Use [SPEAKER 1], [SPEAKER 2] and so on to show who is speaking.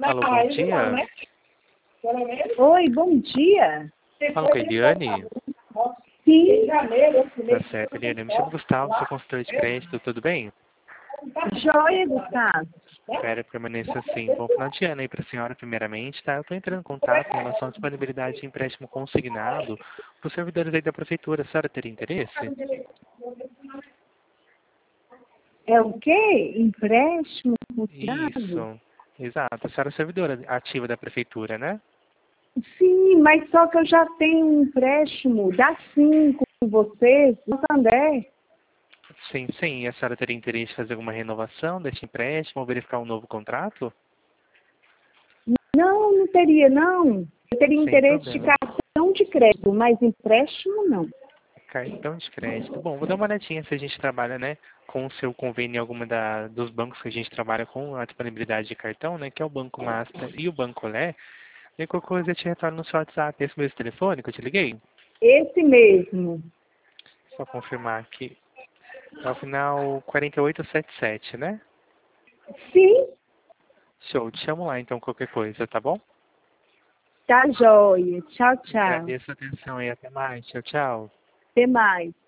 [SPEAKER 1] Alô, bom dia.
[SPEAKER 2] Oi, bom dia.
[SPEAKER 1] Fala com a Eliane.
[SPEAKER 2] Sim,
[SPEAKER 1] Tá certo, Eliane. Eu me chamo Gustavo, sou consultor de crédito, tudo bem?
[SPEAKER 2] joia, Gustavo.
[SPEAKER 1] Espero que permaneça assim. Bom final de ano aí para a senhora, primeiramente, tá? Eu estou entrando em contato em relação à disponibilidade de empréstimo consignado para os servidores aí da prefeitura. A senhora teria interesse?
[SPEAKER 2] É o quê? Empréstimo consignado?
[SPEAKER 1] Isso, exato. A senhora é servidora ativa da prefeitura, né?
[SPEAKER 2] Sim, mas só que eu já tenho um empréstimo da Sim com vocês, no Santander.
[SPEAKER 1] Sim, sim. E a senhora teria interesse em fazer alguma renovação deste empréstimo ou verificar um novo contrato?
[SPEAKER 2] Não, não teria, não. Eu teria
[SPEAKER 1] Sem
[SPEAKER 2] interesse de
[SPEAKER 1] problema.
[SPEAKER 2] cartão de crédito, mas empréstimo não.
[SPEAKER 1] Cartão de crédito. Bom, vou dar uma olhadinha se a gente trabalha, né, com o seu convênio em alguma dos bancos que a gente trabalha com a disponibilidade de cartão, né, que é o Banco Master e o Banco Lé. E qualquer coisa eu te retorno no seu WhatsApp. Esse mesmo telefone que eu te liguei?
[SPEAKER 2] Esse mesmo.
[SPEAKER 1] Só confirmar aqui. É o final 4877, né?
[SPEAKER 2] Sim,
[SPEAKER 1] Show. Te chamo lá, então, qualquer coisa, tá bom?
[SPEAKER 2] tá joia. Tchau, tchau.
[SPEAKER 1] Agradeço a atenção e até mais. Tchau, tchau.
[SPEAKER 2] Até mais.